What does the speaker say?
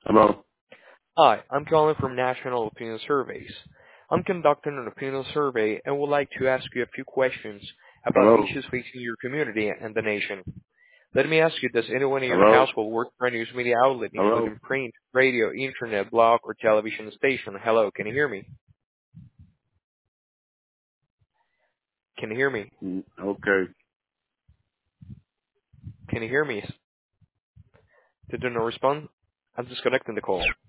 Hello? Hi, I'm calling from National Opinion Surveys. I'm conducting an opinion survey and would like to ask you a few questions about Hello? issues facing your community and the nation. Let me ask you, does anyone in your Hello? household work for a news media outlet, Hello? including print, radio, internet, blog, or television station? Hello, can you hear me? Can you hear me? Okay. Can you hear me? Did you not respond? I'm disconnecting the call.